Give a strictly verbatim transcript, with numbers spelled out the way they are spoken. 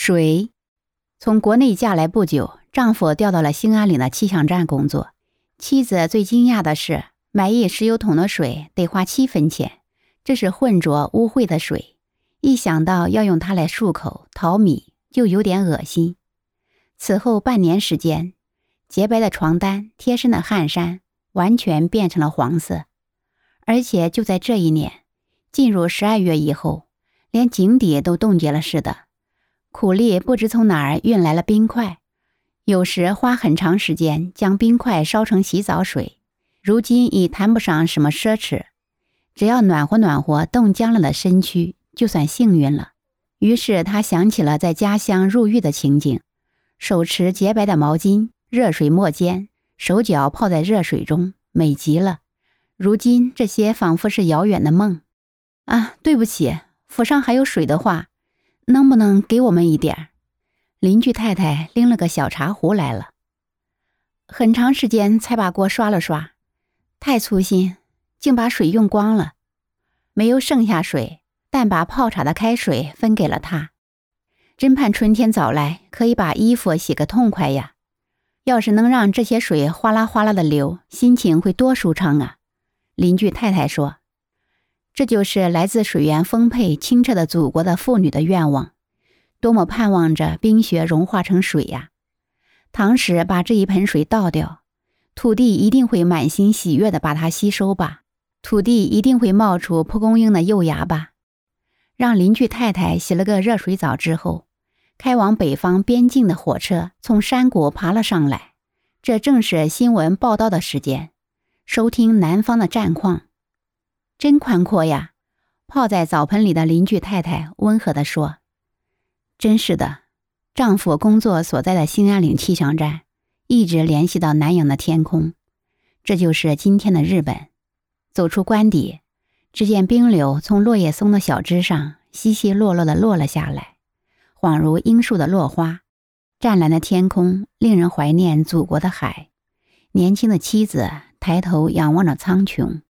水。从国内嫁来不久，丈夫调到了兴安岭的气象站工作。妻子最惊讶的是，买一石油桶的水得花七分钱，这是浑浊污秽的水，一想到要用它来漱口、淘米，就有点恶心。此后半年时间，洁白的床单、贴身的汗衫完全变成了黄色。而且就在这一年，进入十二月以后，连井底都冻结了似的。苦力不知从哪儿运来了冰块，有时花很长时间将冰块烧成洗澡水，如今已谈不上什么奢侈，只要暖和暖和冻僵了的身躯，就算幸运了。于是他想起了在家乡入狱的情景，手持洁白的毛巾，热水没肩，手脚泡在热水中，美极了。如今这些仿佛是遥远的梦。啊，对不起，府上还有水的话，能不能给我们一点？邻居太太拎了个小茶壶来了，很长时间才把锅刷了刷，太粗心，竟把水用光了，没有剩下水，但把泡茶的开水分给了他。真盼春天早来，可以把衣服洗个痛快呀！要是能让这些水哗啦哗啦的流，心情会多舒畅啊！邻居太太说，这就是来自水源丰沛清澈的祖国的妇女的愿望，多么盼望着冰雪融化成水呀！倘使把这一盆水倒掉，土地一定会满心喜悦地把它吸收吧，土地一定会冒出蒲公英的幼芽吧。让邻居太太洗了个热水澡之后，开往北方边境的火车从山谷爬了上来，这正是新闻报道的时间，收听南方的战况。真宽阔呀，泡在澡盆里的邻居太太温和地说。真是的，丈夫工作所在的兴安岭气象站一直联系到南洋的天空，这就是今天的日本。走出官邸，只见冰流从落叶松的小枝上稀稀落落地落了下来，恍如樱树的落花。湛蓝的天空令人怀念祖国的海，年轻的妻子抬头仰望着苍穹。